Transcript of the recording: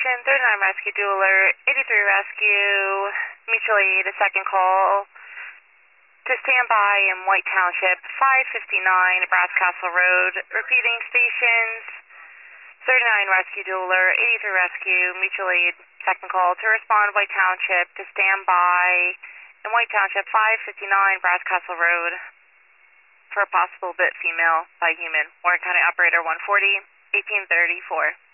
Station, 39 Rescue Dual Alert, 83 Rescue, mutual aid, a second call to stand by in White Township, 559 Brass Castle Road. Repeating stations, 39 Rescue Dual Alert, 83 Rescue, mutual aid, second call to respond White Township to stand by in White Township, 559 Brass Castle Road for a possible bit female by human. Warren County Operator 140, 1834.